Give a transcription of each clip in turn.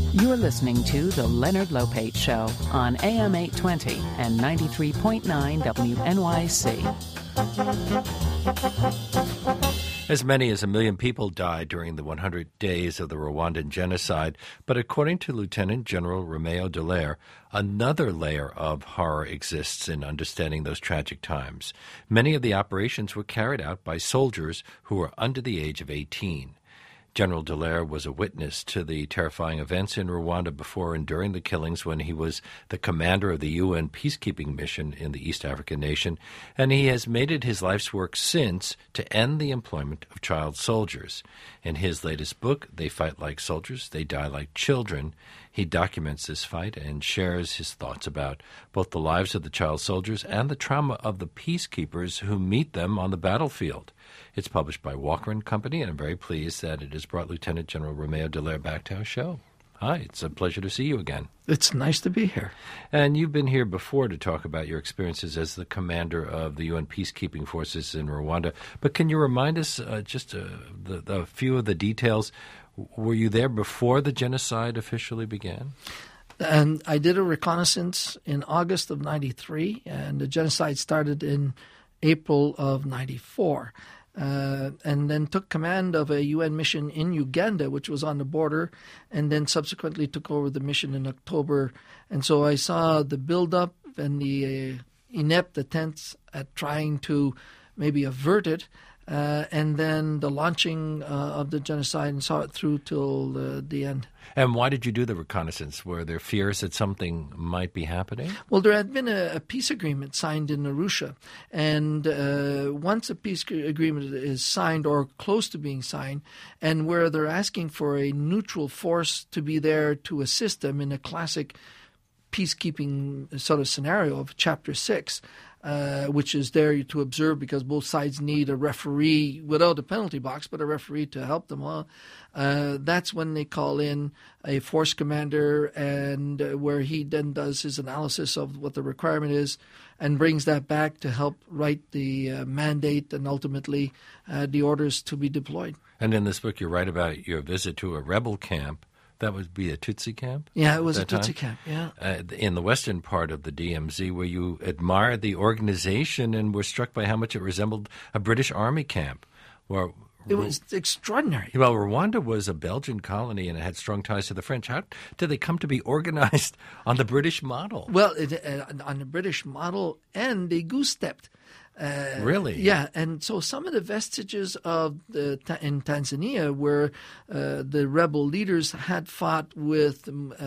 You're listening to The Leonard Lopate Show on AM 820 and 93.9 WNYC. As many as 1 million people died during the 100 days of the Rwandan genocide, but according to Lieutenant General Romeo Dallaire, another layer of horror exists in understanding those tragic times. Many of the operations were carried out by soldiers who were under the age of 18. General Dallaire was a witness to the terrifying events in Rwanda before and during the killings when he was the commander of the UN peacekeeping mission in the East African nation, and he has made it his life's work since to end the employment of child soldiers. In his latest book, They Fight Like Soldiers, They Die Like Children, he documents this fight and shares his thoughts about both the lives of the child soldiers and the trauma of the peacekeepers who meet them on the battlefield. It's published by Walker & Company, and I'm very pleased that it has brought Lieutenant General Romeo Dallaire back to our show. Hi, it's a pleasure to see you again. It's nice to be here. And you've been here before to talk about your experiences as the commander of the UN peacekeeping forces in Rwanda. But can you remind us just the few of the details? Were you there before the genocide officially began? And I did a reconnaissance in August of 93, and the genocide started in April of 94. And then took command of a UN mission in Uganda, which was on the border, and then subsequently took over the mission in October. And so I saw the build-up and the inept attempts at trying to maybe avert it, and then the launching of the genocide, and saw it through till the end. And why did you do the reconnaissance? Were there fears that something might be happening? Well, there had been a peace agreement signed in Arusha, and once a peace agreement is signed or close to being signed, and where they're asking for a neutral force to be there to assist them in a classic peacekeeping sort of scenario of Chapter 6, which is there to observe because both sides need a referee without a penalty box, but a referee to help them all. That's when they call in a force commander, and where he then does his analysis of what the requirement is and brings that back to help write the mandate and ultimately the orders to be deployed. And in this book you write about your visit to a rebel camp. That would be a Tutsi camp? Yeah, it was a Tutsi camp, yeah. In the western part of the DMZ, where you admired the organization and were struck by how much it resembled a British Army camp. It was extraordinary. Well, Rwanda was a Belgian colony and it had strong ties to the French. How did they come to be organized on the British model? Well, on the British model, and they goose-stepped. Really? Yeah, and so some of the vestiges of in Tanzania where the rebel leaders had fought with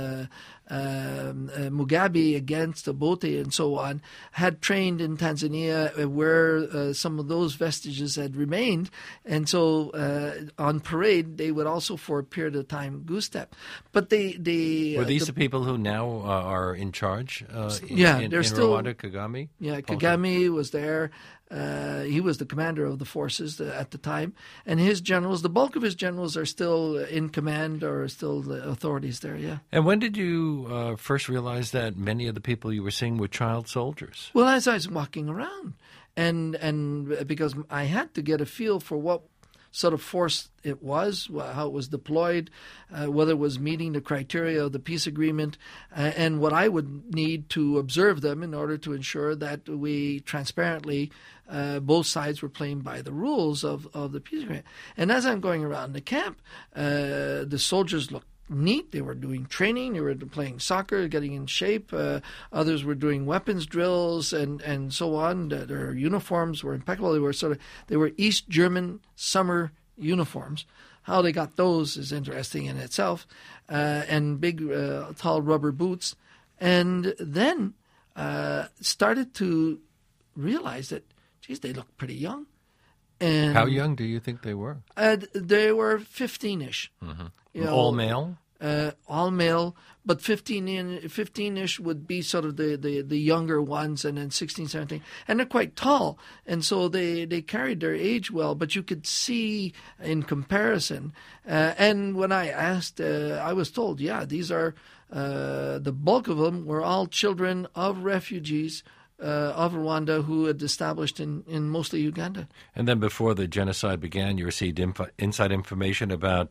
Mugabe against Obote and so on, had trained in Tanzania where some of those vestiges had remained. And so on parade, they would also for a period of time goose-step. But they were these the people who now are in charge in Rwanda, Kagame? Yeah, Kagame was there. He was the commander of the forces at the time. And his generals, the bulk of his generals are still in command or still the authorities there, yeah. And when did you first realize that many of the people you were seeing were child soldiers? Well, as I was walking around, and because I had to get a feel for what sort of force it was, how it was deployed, whether it was meeting the criteria of the peace agreement, and what I would need to observe them in order to ensure that we transparently, both sides were playing by the rules of the peace agreement. And as I'm going around the camp, the soldiers looked neat. They were doing training. They were playing soccer, getting in shape. Others were doing weapons drills and so on. Their uniforms were impeccable. They were East German summer uniforms. How they got those is interesting in itself. And big, tall rubber boots. And then started to realize that, geez, they look pretty young. And how young do you think they were? They were 15-ish. Mm-hmm. All male? All male, but 15-ish would be sort of the younger ones, and then 16, 17. And they're quite tall, and so they carried their age well, but you could see in comparison. And when I asked, I was told, yeah, these are, the bulk of them were all children of refugees of Rwanda who had established in mostly Uganda. And then before the genocide began, you received inside information about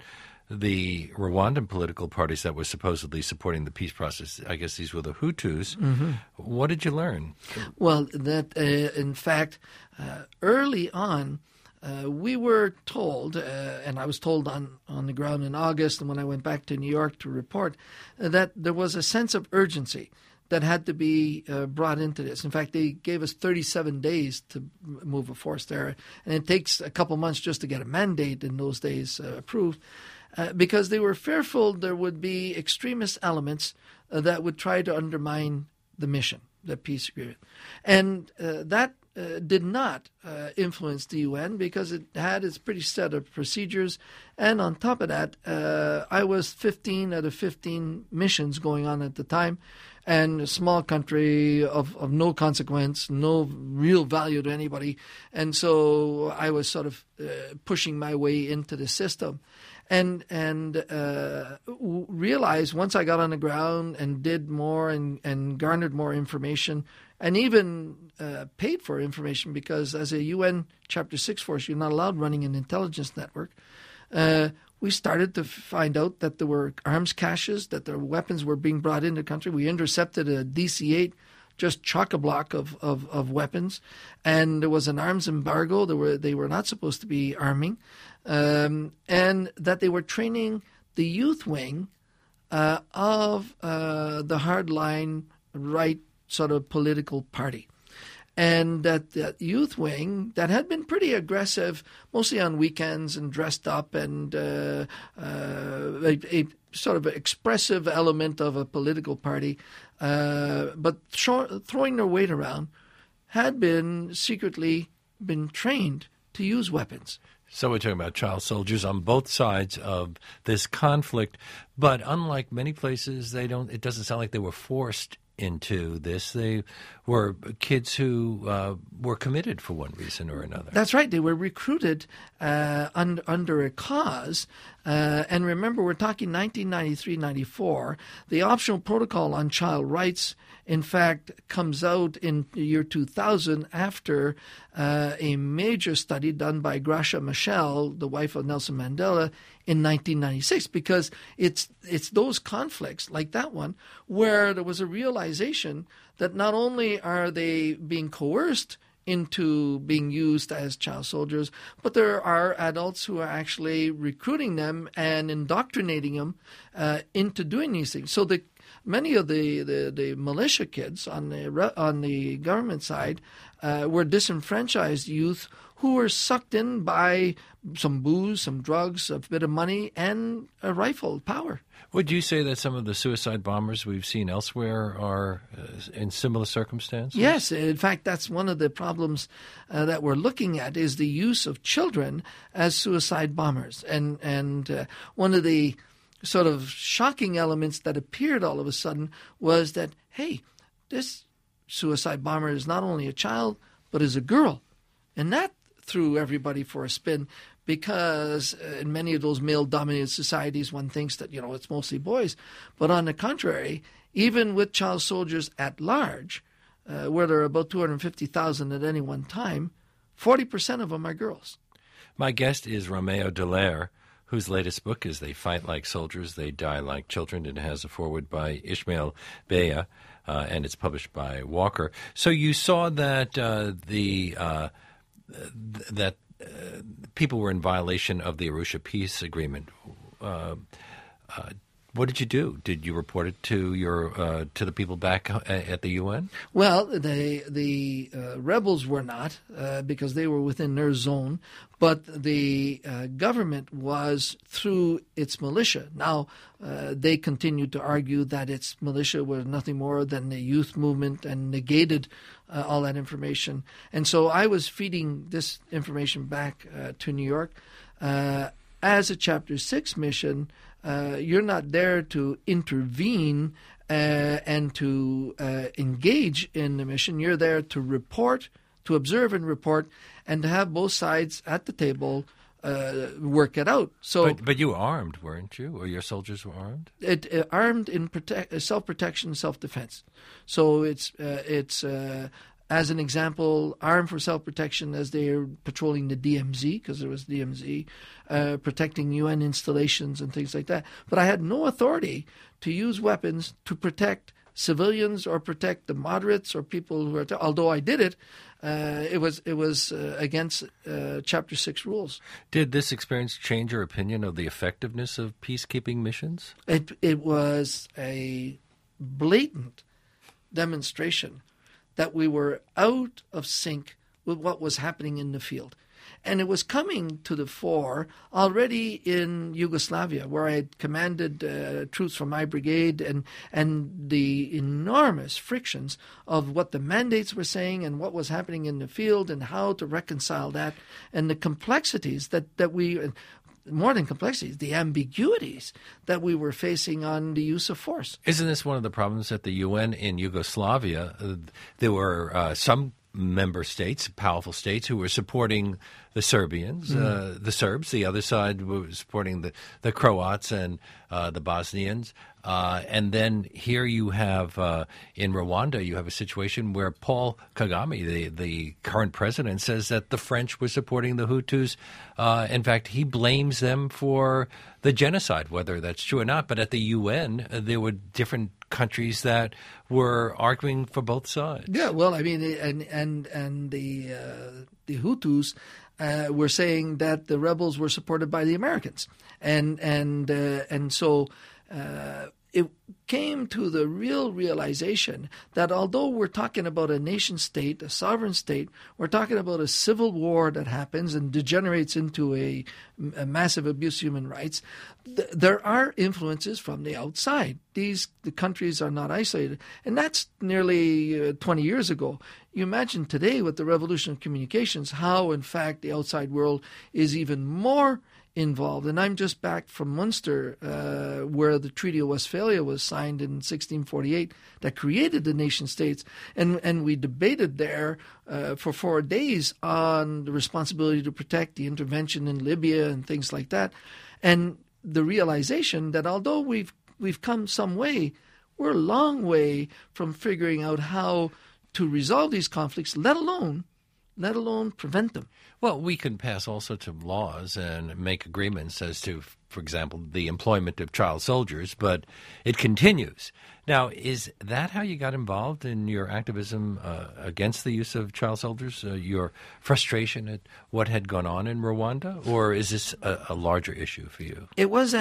the Rwandan political parties that were supposedly supporting the peace process. I guess these were the Hutus. Mm-hmm. What did you learn? Well, that in fact, early on, we were told, and I was told on the ground in August, and when I went back to New York to report, that there was a sense of urgency that had to be brought into this. In fact, they gave us 37 days to move a force there, and it takes a couple months just to get a mandate in those days approved, because they were fearful there would be extremist elements that would try to undermine the mission, the peace agreement. And that did not influence the UN because it had its pretty set of procedures. And on top of that, I was 15 out of 15 missions going on at the time, and a small country of no consequence, no real value to anybody. And so I was sort of pushing my way into the system. And realized once I got on the ground and did more and garnered more information, and even paid for information, because as a UN Chapter 6 force, you're not allowed running an intelligence network. We started to find out that there were arms caches, that their weapons were being brought into the country. We intercepted a DC-8, just chock-a-block of weapons, and there was an arms embargo. They were not supposed to be arming, and that they were training the youth wing of the hardline right sort of political party. And that youth wing that had been pretty aggressive, mostly on weekends and dressed up, and a sort of expressive element of a political party, but throwing their weight around, had been secretly been trained to use weapons. So we're talking about child soldiers on both sides of this conflict, but unlike many places, it doesn't sound like they were forced into this. They were kids who were committed for one reason or another. That's right. They were recruited under a cause. And remember, we're talking 1993-94. The optional protocol on child rights, in fact, comes out in the year 2000 after a major study done by Gracia Machel, the wife of Nelson Mandela, in 1996, because it's those conflicts like that one where there was a realization that not only are they being coerced into being used as child soldiers, but there are adults who are actually recruiting them and indoctrinating them into doing these things. So many of the militia kids on the government side were disenfranchised youth who were sucked in by some booze, some drugs, a bit of money, and a rifle power. Would you say that some of the suicide bombers we've seen elsewhere are in similar circumstances? Yes. In fact, that's one of the problems that we're looking at, is the use of children as suicide bombers. And one of the sort of shocking elements that appeared all of a sudden was that, hey, this suicide bomber is not only a child, but is a girl. And that threw everybody for a spin, because in many of those male-dominated societies, one thinks that, it's mostly boys. But on the contrary, even with child soldiers at large, where there are about 250,000 at any one time, 40% of them are girls. My guest is Romeo Dallaire, whose latest book is They Fight Like Soldiers, They Die Like Children. It has a foreword by Ishmael Beah, and it's published by Walker. So you saw that that people were in violation of the Arusha Peace Agreement. What did you do? Did you report it to to the people back at the UN? Well, the rebels were not, because they were within their zone, but the government was through its militia. Now, they continued to argue that its militia was nothing more than the youth movement and negated all that information. And so I was feeding this information back to New York. As a Chapter 6 mission, you're not there to intervene and to engage in the mission. You're there to report, to observe and report, and to have both sides at the table work it out. So, but you were armed, weren't you? Or your soldiers were armed? Armed in self-protection, self-defense. So it's as an example, armed for self-protection as they are patrolling the DMZ, because there was DMZ, protecting UN installations and things like that. But I had no authority to use weapons to protect civilians or protect the moderates or people who are. Although I did it, it was against Chapter 6 rules. Did this experience change your opinion of the effectiveness of peacekeeping missions? It was a blatant demonstration that we were out of sync with what was happening in the field. And it was coming to the fore already in Yugoslavia, where I had commanded troops from my brigade, and the enormous frictions of what the mandates were saying and what was happening in the field and how to reconcile that, and the complexities that we, more than complexities, the ambiguities that we were facing on the use of force. Isn't this one of the problems at the UN in Yugoslavia? There were some member states, powerful states, who were supporting the Serbians, the Serbs. The other side was supporting the Croats and the Bosnians. And then here you have, in Rwanda, you have a situation where Paul Kagame, the current president, says that the French were supporting the Hutus. In fact, he blames them for the genocide, whether that's true or not. But at the UN, there were different countries that were arguing for both sides. Yeah, well, I mean, and the Hutus were saying that the rebels were supported by the Americans, and so it came to the real realization that although we're talking about a nation state, a sovereign state, we're talking about a civil war that happens and degenerates into a massive abuse of human rights. There are influences from the outside. The countries are not isolated. And that's nearly 20 years ago. You imagine today with the revolution of communications how, in fact, the outside world is even more involved. And I'm just back from Munster, where the Treaty of Westphalia was signed in 1648 that created the nation states. And we debated there for 4 days on the responsibility to protect, the intervention in Libya and things like that. And the realization that although we've come some way, we're a long way from figuring out how to resolve these conflicts, let alone prevent them. Well, we can pass all sorts of laws and make agreements as to, for example, the employment of child soldiers, but it continues. Now, is that how you got involved in your activism against the use of child soldiers, your frustration at what had gone on in Rwanda, or is this a larger issue for you? It was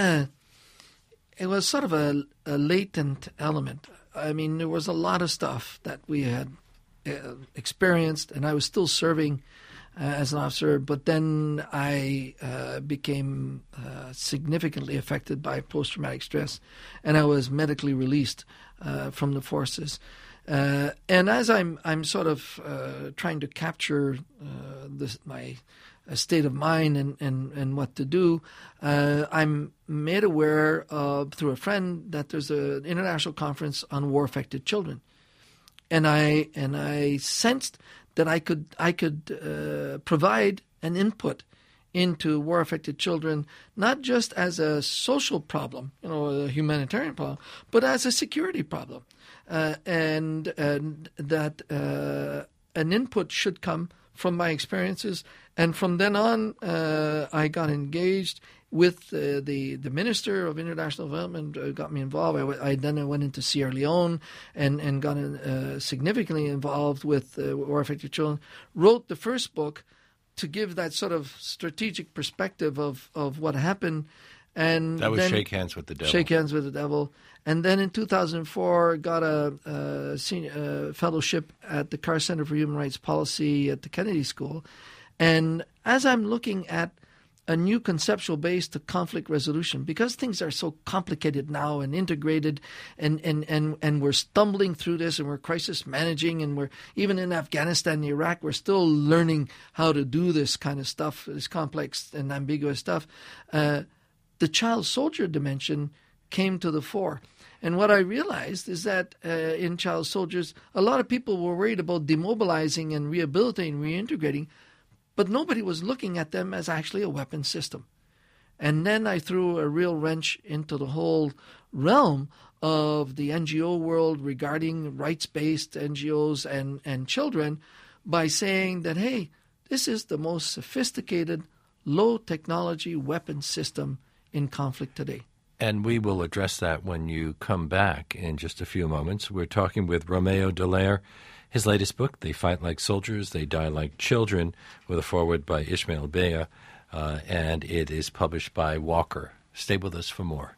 sort of a latent element. I mean, there was a lot of stuff that we had experienced, and I was still serving as an officer, but then I became significantly affected by post-traumatic stress, and I was medically released from the forces. And as I'm sort of trying to capture my state of mind and what to do, I'm made aware through a friend that there's an international conference on war-affected children. And I sensed that I could provide an input into war-affected children, not just as a social problem, a humanitarian problem, but as a security problem, and that an input should come from my experiences. And from then on, I got engaged with the Minister of International Development, got me involved. I went into Sierra Leone and got significantly involved with war-affected children. Wrote the first book to give that sort of strategic perspective of what happened. And that was then, Shake Hands with the Devil. Shake Hands with the Devil. And then in 2004, got a senior fellowship at the Carr Center for Human Rights Policy at the Kennedy School. And as I'm looking at a new conceptual base to conflict resolution, because things are so complicated now and integrated, and we're stumbling through this, and we're crisis managing, and we're even in Afghanistan and Iraq, we're still learning how to do this kind of stuff, this complex and ambiguous stuff. The child soldier dimension came to the fore. And what I realized is that in child soldiers, a lot of people were worried about demobilizing and rehabilitating, reintegrating, but nobody was looking at them as actually a weapon system. And then I threw a real wrench into the whole realm of the NGO world regarding rights-based NGOs and children by saying that, hey, this is the most sophisticated, low-technology weapon system in conflict today. And we will address that when you come back in just a few moments. We're talking with Romeo Dallaire. His latest book, They Fight Like Soldiers, They Die Like Children, with a foreword by Ishmael Bea, and it is published by Walker. Stay with us for more.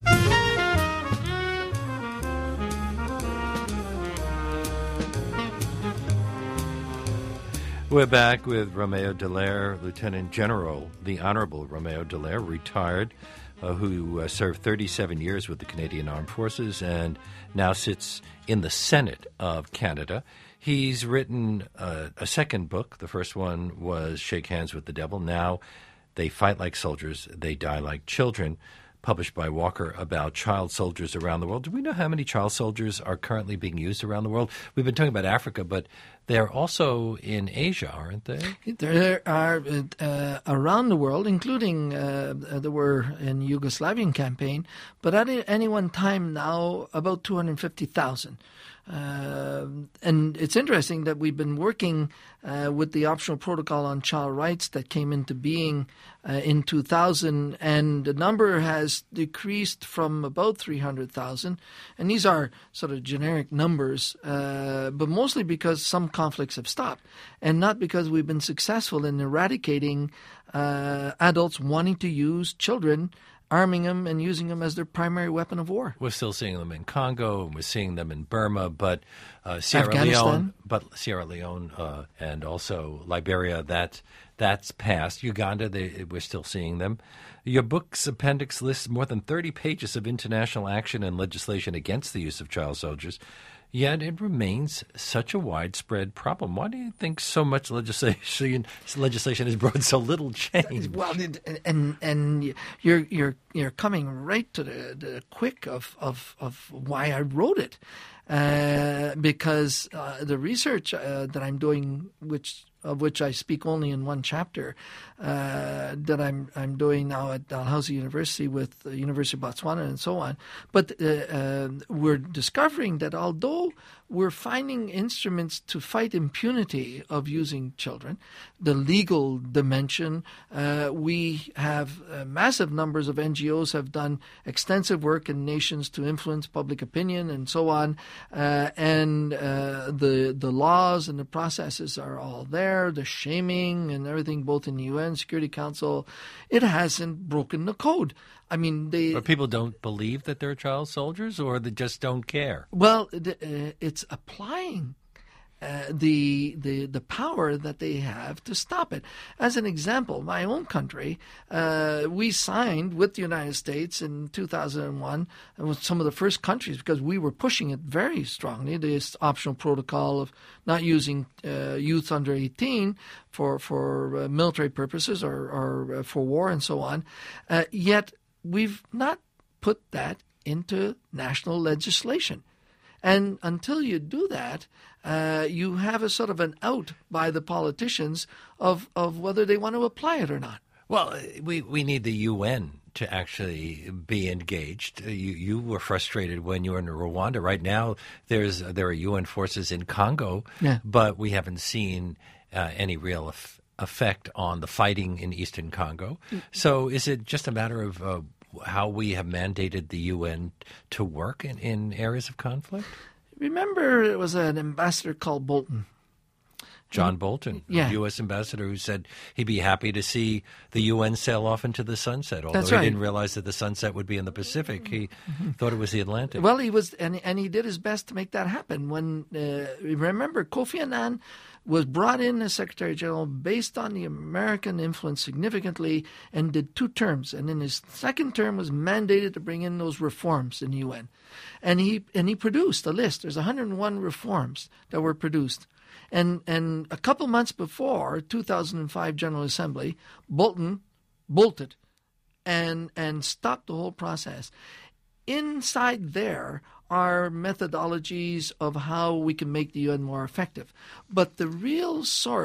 We're back with Romeo Dallaire, Lieutenant General, the Honorable Romeo Dallaire, retired, who served 37 years with the Canadian Armed Forces and now sits in the Senate of Canada. He's written a second book. The first one was Shake Hands with the Devil. Now, They Fight Like Soldiers, They Die Like Children, published by Walker, about child soldiers around the world. Do we know how many child soldiers are currently being used around the world? We've been talking about Africa, but they're also in Asia, aren't they? There are around the world, including there were in the Yugoslavian campaign, but at any one time now, about 250,000. And it's interesting that we've been working with the optional protocol on child rights that came into being in 2000, and the number has decreased from about 300,000. And these are sort of generic numbers, but mostly because some conflicts have stopped, and not because we've been successful in eradicating adults wanting to use children, arming them and using them as their primary weapon of war. We're still seeing them in Congo, and we're seeing them in Burma, but Sierra Leone, and also Liberia, that's passed. Uganda, we're still seeing them. Your book's appendix lists more than 30 pages of international action and legislation against the use of child soldiers. Yet it remains such a widespread problem. Why do you think so much legislation has brought so little change? Well, and you're coming right to the quick of why I wrote it, because the research that I'm doing, of which I speak only in one chapter, that I'm doing now at Dalhousie University with the University of Botswana and so on. But we're discovering that although we're finding instruments to fight impunity of using children, the legal dimension, we have massive numbers of NGOs have done extensive work in nations to influence public opinion and so on, and the laws and the processes are all there, the shaming and everything, both in the UN Security Council. It hasn't broken the code. I mean, But people don't believe that they're child soldiers, or they just don't care? Well, it's applying the power that they have to stop it. As an example, my own country, we signed with the United States in 2001, and was some of the first countries, because we were pushing it very strongly, this optional protocol of not using youth under 18 for military purposes or for war and so on. Yet we've not put that into national legislation. And until you do that, you have a sort of an out by the politicians of whether they want to apply it or not. Well, we need the UN to actually be engaged. You were frustrated when you were in Rwanda. Right now, there are UN forces in Congo, but we haven't seen any real effect on the fighting in Eastern Congo. So is it just a matter of how we have mandated the UN to work in areas of conflict? Remember, it was an ambassador called Bolton. John Bolton, the U.S. ambassador, who said he'd be happy to see the UN sail off into the sunset, although he didn't realize that the sunset would be in the Pacific. He thought it was the Atlantic. Well, he was, and he did his best to make that happen. When remember, Kofi Annan was brought in as Secretary General based on the American influence significantly, and did 2 terms. And in his second term was mandated to bring in those reforms in the UN, and he produced a list. There's 101 reforms that were produced. And a couple months before 2005 General Assembly, Bolton bolted and stopped the whole process. Inside there are methodologies of how we can make the UN more effective. But the real source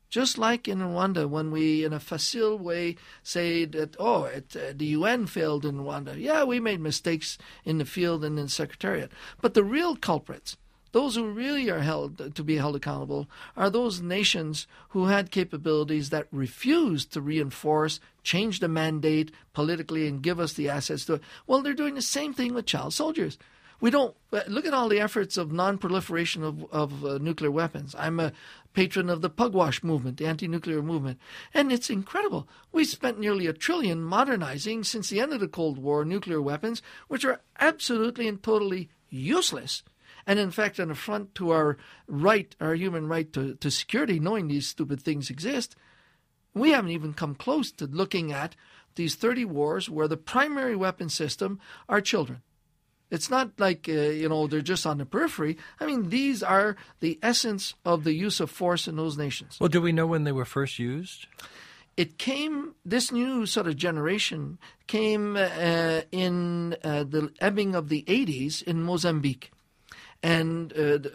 Just like in Rwanda, when we, in a facile way, say that, the UN failed in Rwanda. Yeah, we made mistakes in the field and in the Secretariat. But the real culprits, those who really are held to be held accountable, are those nations who had capabilities that refused to reinforce, change the mandate politically, and give us the assets to it. Well, they're doing the same thing with child soldiers. We don't look at all the efforts of non-proliferation of nuclear weapons. I'm a patron of the Pugwash movement, the anti-nuclear movement, and it's incredible. We spent nearly $1 trillion modernizing since the end of the Cold War nuclear weapons, which are absolutely and totally useless. And in fact, an affront to our human right to security, knowing these stupid things exist. We haven't even come close to looking at these 30 wars where the primary weapon system are children. It's not like, they're just on the periphery. I mean, these are the essence of the use of force in those nations. Well, do we know when they were first used? This new sort of generation came in the ebbing of the 80s in Mozambique. And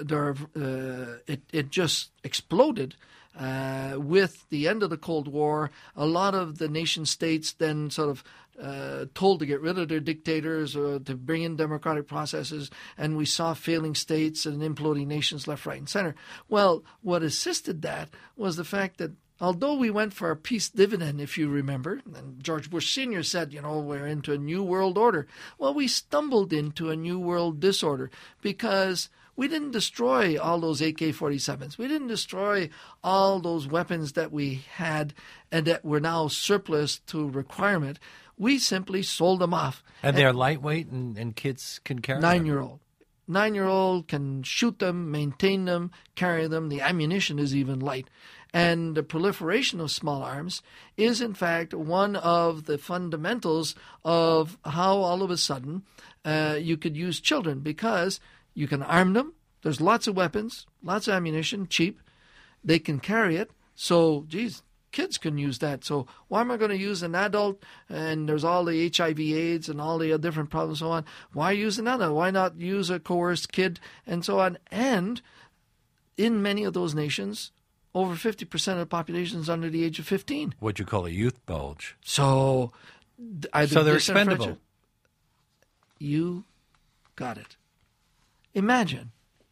it just exploded with the end of the Cold War. A lot of the nation states then sort of told to get rid of their dictators or to bring in democratic processes, and we saw failing states and imploding nations left, right, and center. Well, what assisted that was the fact that although we went for a peace dividend, if you remember, and George Bush Sr. said, we're into a new world order. Well, we stumbled into a new world disorder because we didn't destroy all those AK-47s. We didn't destroy all those weapons that we had and that were now surplus to requirement. We simply sold them off. And they're lightweight and kids can carry them? 9-year-old. 9-year-old can shoot them, maintain them, carry them. The ammunition is even light. And the proliferation of small arms is, in fact, one of the fundamentals of how all of a sudden you could use children, because you can arm them. There's lots of weapons, lots of ammunition, cheap. They can carry it. So, kids can use that. So why am I going to use an adult? And there's all the HIV AIDS and all the different problems and so on. Why use an adult? Why not use a coerced kid and so on? And in many of those nations, over 50% of the population is under the age of 15. What you call a youth bulge. So they're expendable. You got it. Imagine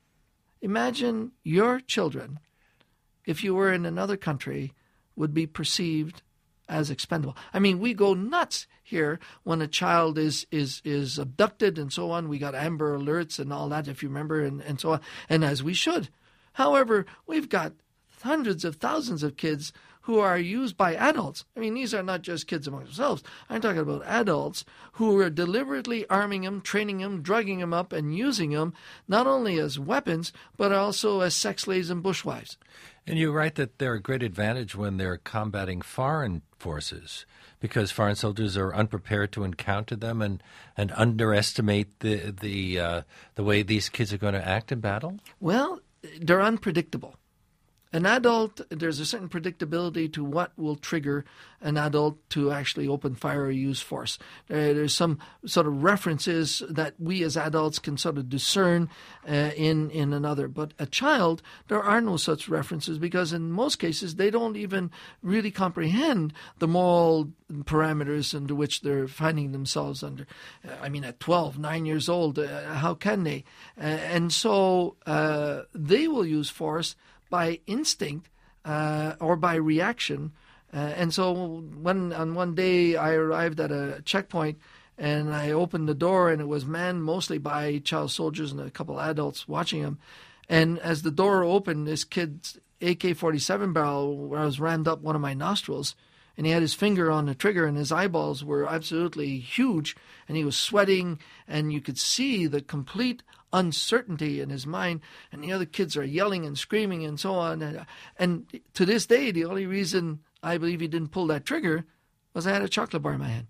your children, if you were in another country, would be perceived as expendable. I mean, we go nuts here when a child is abducted and so on. We got Amber Alerts and all that, if you remember, and so on, and as we should. However, we've got hundreds of thousands of kids who are used by adults. I mean, these are not just kids among themselves. I'm talking about adults who are deliberately arming them, training them, drugging them up, and using them not only as weapons, but also as sex slaves and bushwives. And you write that they're a great advantage when they're combating foreign forces, because foreign soldiers are unprepared to encounter them and underestimate the way these kids are going to act in battle? Well, they're unpredictable. An adult, there's a certain predictability to what will trigger an adult to actually open fire or use force. There's some sort of references that we as adults can sort of discern in another. But a child, there are no such references, because in most cases they don't even really comprehend the moral parameters under which they're finding themselves under. I mean, at 12, 9 years old, how can they? And so they will use force by instinct or by reaction. And so when on one day I arrived at a checkpoint and I opened the door, and it was manned mostly by child soldiers and a couple adults watching them. And as the door opened, this kid's AK-47 barrel was rammed up one of my nostrils, and he had his finger on the trigger, and his eyeballs were absolutely huge, and he was sweating, and you could see the complete uncertainty in his mind, and the other kids are yelling and screaming and so on. And to this day, the only reason I believe he didn't pull that trigger was I had a chocolate bar in my hand.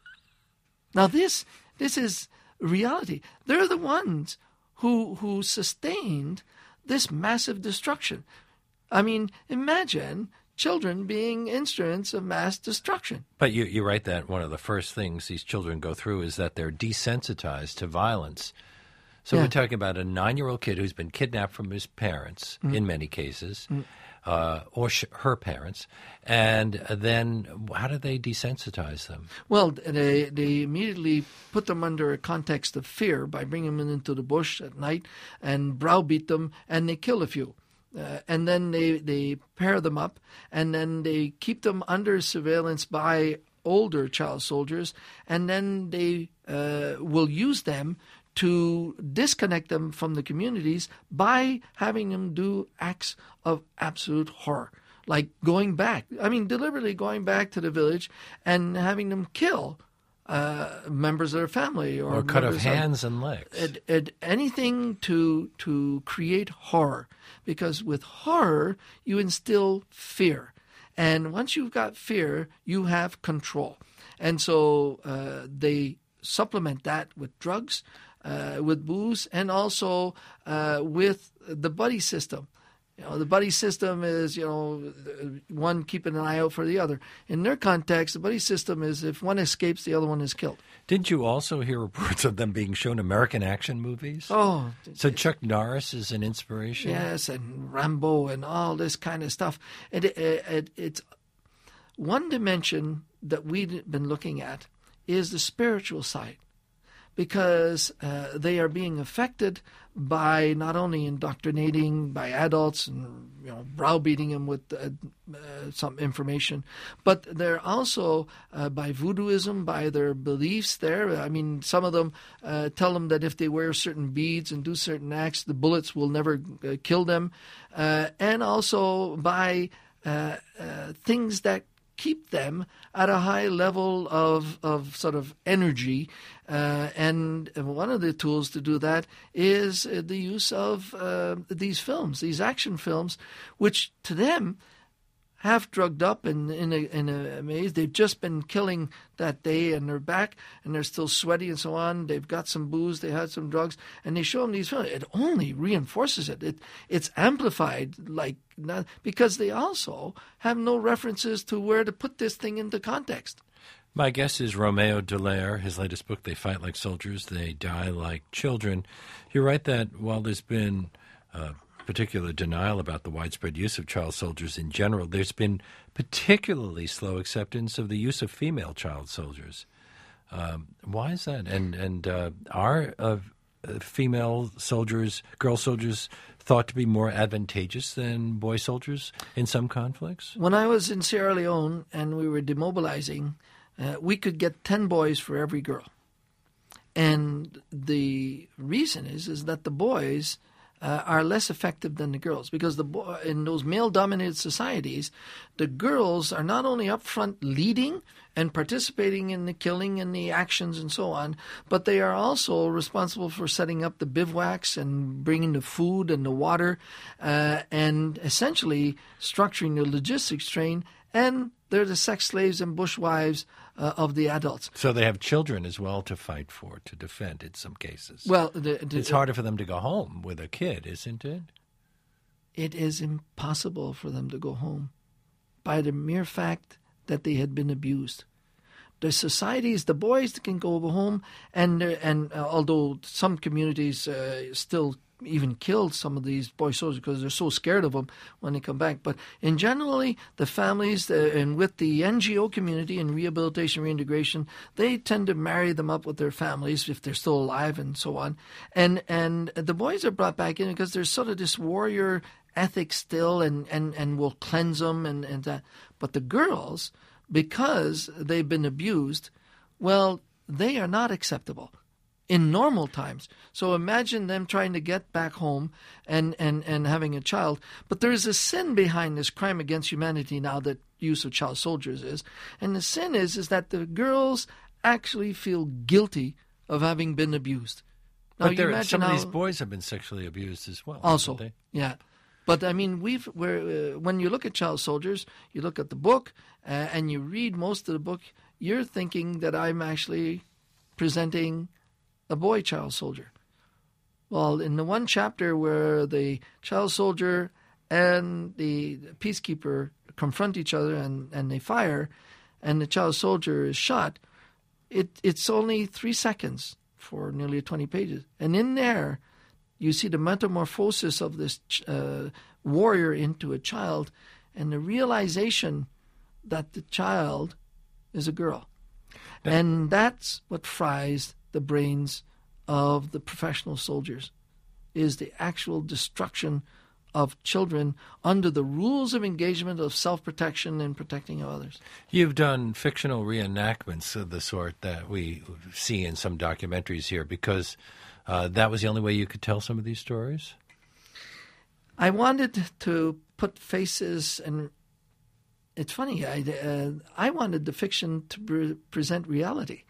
Now this is reality. They're the ones who sustained this massive destruction. I mean, imagine children being instruments of mass destruction. But you write that one of the first things these children go through is that they're desensitized to violence. So we're talking about a 9-year-old kid who's been kidnapped from his parents, in many cases, or her parents, and then how do they desensitize them? Well, they immediately put them under a context of fear by bringing them into the bush at night and browbeat them, and they kill a few. And then they pair them up, and then they keep them under surveillance by older child soldiers, and then they will use them to disconnect them from the communities by having them do acts of absolute horror, like deliberately going back to the village and having them kill members of their family, or cut off hands and legs. Anything to create horror, because with horror you instill fear, and once you've got fear, you have control. And so they supplement that with drugs, with booze, and also with the buddy system. The buddy system is, one keeping an eye out for the other. In their context, the buddy system is if one escapes, the other one is killed. Didn't you also hear reports of them being shown American action movies? Oh. So Chuck Norris is an inspiration? Yes, and Rambo and all this kind of stuff. It's one dimension that we've been looking at is the spiritual side, because they are being affected by not only indoctrinating by adults and browbeating them with some information, but they're also by voodooism, by their beliefs there. I mean, some of them tell them that if they wear certain beads and do certain acts, the bullets will never kill them, and also by things that keep them at a high level of sort of energy. And one of the tools to do that is the use of these films, these action films, which to them half drugged up and in a maze. They've just been killing that day, and they're back, and they're still sweaty and so on. They've got some booze, they had some drugs, and they show them these films. It only reinforces it. It's amplified, because they also have no references to where to put this thing into context. My guess is Romeo Dallaire, his latest book, They Fight Like Soldiers, They Die Like Children. You're right that while there's been particular denial about the widespread use of child soldiers in general, there's been particularly slow acceptance of the use of female child soldiers. Why is that? And are female soldiers, girl soldiers, thought to be more advantageous than boy soldiers in some conflicts? When I was in Sierra Leone and we were demobilizing, we could get 10 boys for every girl. And the reason is that the boys are less effective than the girls, because in those male-dominated societies, the girls are not only up front leading and participating in the killing and the actions and so on, but they are also responsible for setting up the bivouacs and bringing the food and the water, and essentially structuring the logistics train, and they're the sex slaves and bushwives of the adults. So they have children as well to fight for, to defend in some cases. Well, it's harder for them to go home with a kid, isn't it? It is impossible for them to go home by the mere fact that they had been abused. The societies, the boys can go home, and although some communities still even killed some of these boy soldiers because they're so scared of them when they come back. But in generally, the families and with the NGO community and rehabilitation, reintegration, they tend to marry them up with their families if they're still alive and so on. And the boys are brought back in because there's sort of this warrior ethic still, and will cleanse them and that. But the girls, because they've been abused, well, they are not acceptable in normal times. So imagine them trying to get back home and having a child. But there is a sin behind this crime against humanity now that use of child soldiers is. And the sin is that the girls actually feel guilty of having been abused. Now, but some of these boys have been sexually abused as well. Also, yeah. But I mean, when you look at child soldiers, you look at the book and you read most of the book, you're thinking that I'm actually presenting a boy child soldier. Well, in the one chapter where the child soldier and the peacekeeper confront each other and they fire, and the child soldier is shot, it's only 3 seconds for nearly 20 pages. And in there, you see the metamorphosis of this warrior into a child, and the realization that the child is a girl. And that's what fries the brains of the professional soldiers, is the actual destruction of children under the rules of engagement of self-protection and protecting of others. You've done fictional reenactments of the sort that we see in some documentaries here because that was the only way you could tell some of these stories? I wanted to put faces, and it's funny, I wanted the fiction to present reality.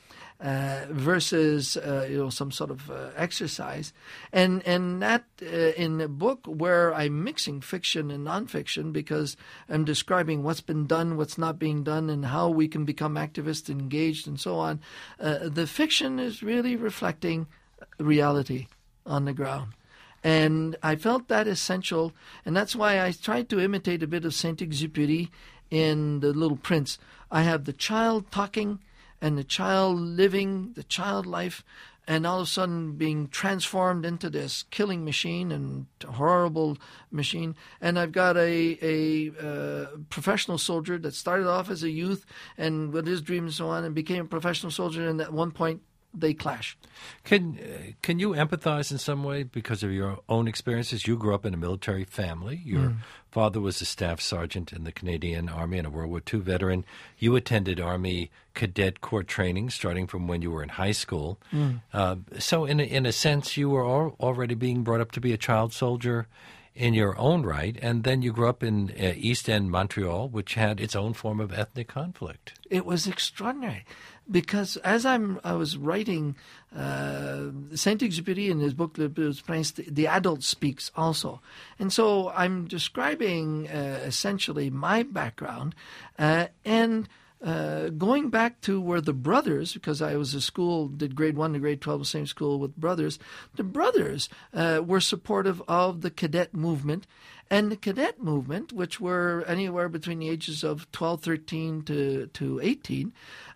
Versus some sort of exercise, and that in a book where I'm mixing fiction and nonfiction because I'm describing what's been done, what's not being done, and how we can become activists, engaged, and so on. The fiction is really reflecting reality on the ground. And I felt that essential, and that's why I tried to imitate a bit of Saint-Exupéry in The Little Prince. I have the child talking and the child living the child life, and all of a sudden being transformed into this killing machine and horrible machine. And I've got a professional soldier that started off as a youth and with his dreams and so on and became a professional soldier, and at one point they clash. Can you empathize in some way because of your own experiences? You grew up in a military family. Your father was a staff sergeant in the Canadian Army and a World War II veteran. You attended Army Cadet Corps training starting from when you were in high school. So in a sense, you were already being brought up to be a child soldier in your own right, and then you grew up in East End, Montreal, which had its own form of ethnic conflict. It was extraordinary, because as I was writing Saint-Exupéry in his book Le Prince, the adult speaks also. And so I'm describing essentially my background and going back to where the brothers, because I was a school, did grade 1 to grade 12, the same school with brothers, the brothers were supportive of the cadet movement. And the cadet movement, which were anywhere between the ages of 12, 13 to 18,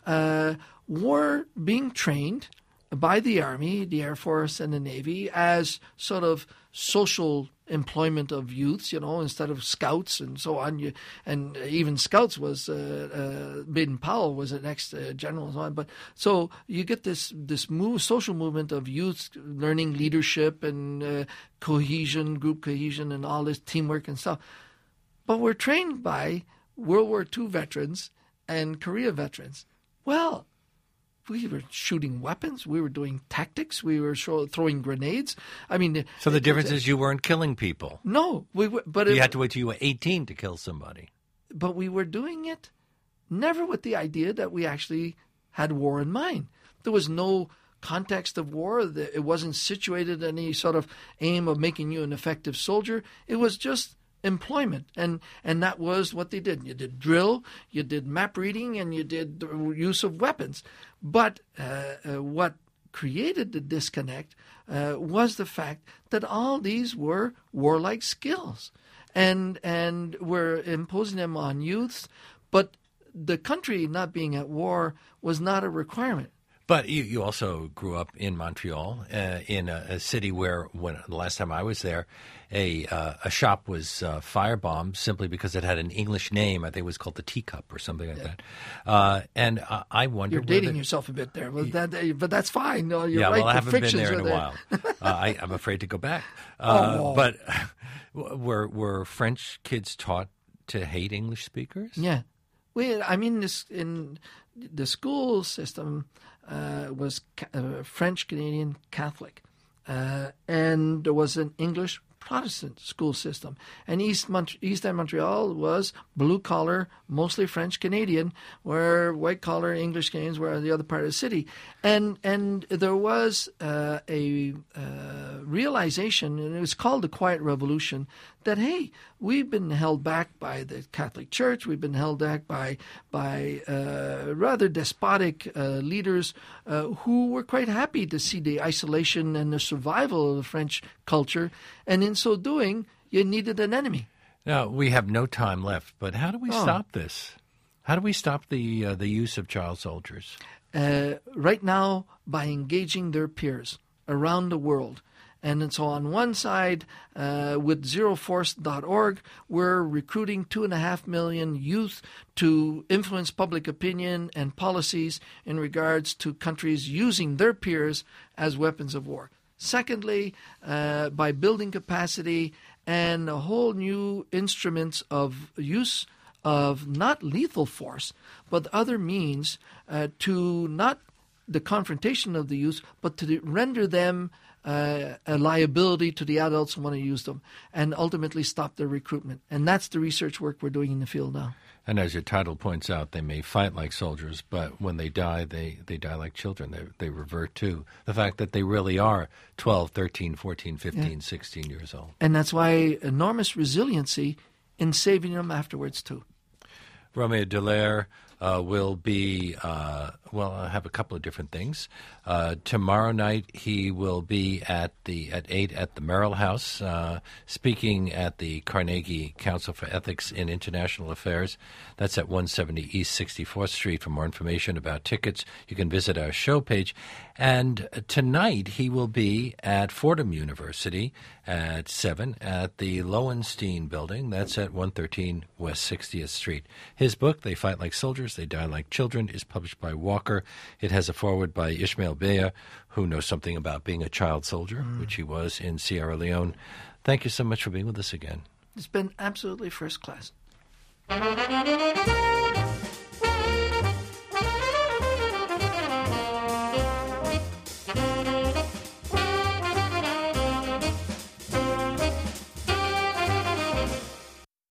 were being trained by the Army, the Air Force, and the Navy as sort of social employment of youths, instead of scouts and so on. And even scouts was, Baden-Powell was an ex-general and so on. But so you get this social movement of youths learning leadership and cohesion, group cohesion, and all this teamwork and stuff. But we're trained by World War II veterans and Korea veterans. Well, we were shooting weapons. We were doing tactics. We were throwing grenades. I mean, so the difference is you weren't killing people. No, but you had to wait till you were 18 to kill somebody. But we were doing it never with the idea that we actually had war in mind. There was no context of war. It wasn't situated in any sort of aim of making you an effective soldier. It was just employment, and that was what they did. You did drill, you did map reading, and you did the use of weapons. But what created the disconnect was the fact that all these were warlike skills, and were imposing them on youths. But the country not being at war was not a requirement. But you also grew up in Montreal, in a city where, when the last time I was there, a shop was firebombed simply because it had an English name. I think it was called the Teacup or something like that. And I wonder. You're dating yourself a bit there, but that's fine. No, you're right. Well, I haven't been there in a while. I'm afraid to go back. But were French kids taught to hate English speakers? Yeah. In the school system was French Canadian Catholic, and there was an English Protestant school system. And East End Montreal was blue collar, mostly French Canadian, where white collar English Canadians were in the other part of the city. And there was a realization, and it was called the Quiet Revolution, that hey, we've been held back by the Catholic Church. We've been held back by rather despotic leaders who were quite happy to see the isolation and the survival of the French culture. And in so doing, you needed an enemy. Now, we have no time left, but how do we stop this? How do we stop the use of child soldiers? Right now, by engaging their peers around the world. And so on one side, with zeroforce.org, we're recruiting 2.5 million youth to influence public opinion and policies in regards to countries using their peers as weapons of war. Secondly, by building capacity and a whole new instruments of use of not lethal force, but other means to not the confrontation of the youth, but to render them a liability to the adults who want to use them, and ultimately stop their recruitment. And that's the research work we're doing in the field now. And as your title points out, they may fight like soldiers, but when they die, they die like children. They revert to the fact that they really are 12, 13, 14, 15, 16 years old. And that's why enormous resiliency in saving them afterwards, too. Romeo Dallaire will be, I have a couple of different things. Tomorrow night he will be at 8 at the Merrill House, speaking at the Carnegie Council for Ethics in International Affairs. That's at 170 East 64th Street. For more information about tickets, you can visit our show page. And tonight he will be at Fordham University at 7 at the Lowenstein Building. That's at 113 West 60th Street. His book, They Fight Like Soldiers, They Die Like Children, is published by Walker. It has a foreword by Ishmael Beah, who knows something about being a child soldier, which he was in Sierra Leone. Thank you so much for being with us again. It's been absolutely first class.